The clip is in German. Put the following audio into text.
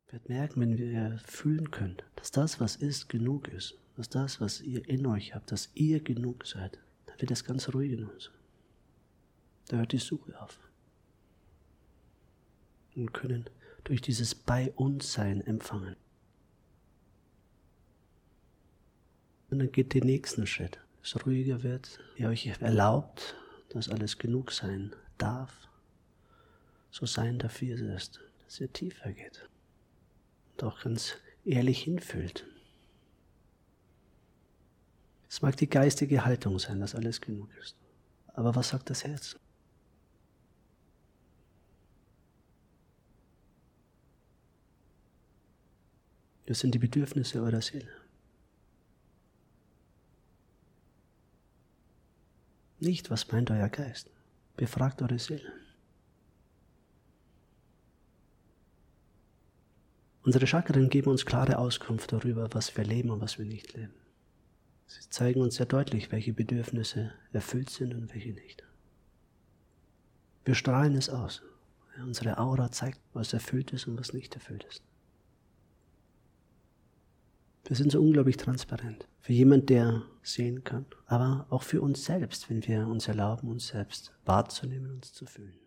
Ihr werdet merken, wenn wir fühlen können, dass das, was ist, genug ist, dass das, was ihr in euch habt, dass ihr genug seid, dann wird es ganz ruhig in uns. Da hört die Suche auf. Und können durch dieses Bei uns Sein empfangen. Und dann geht den nächsten Schritt. Es ruhiger wird, ihr euch erlaubt, dass alles genug sein darf, so sein darf, wie es ist, dass ihr tiefer geht und auch ganz ehrlich hinfühlt. Es mag die geistige Haltung sein, dass alles genug ist. Aber was sagt das Herz? Das sind die Bedürfnisse eurer Seele. Nicht, was meint euer Geist. Befragt eure Seele. Unsere Chakren geben uns klare Auskunft darüber, was wir leben und was wir nicht leben. Sie zeigen uns sehr deutlich, welche Bedürfnisse erfüllt sind und welche nicht. Wir strahlen es aus. Unsere Aura zeigt, was erfüllt ist und was nicht erfüllt ist. Wir sind so unglaublich transparent. Für jemanden, der sehen kann, aber auch für uns selbst, wenn wir uns erlauben, uns selbst wahrzunehmen und uns zu fühlen.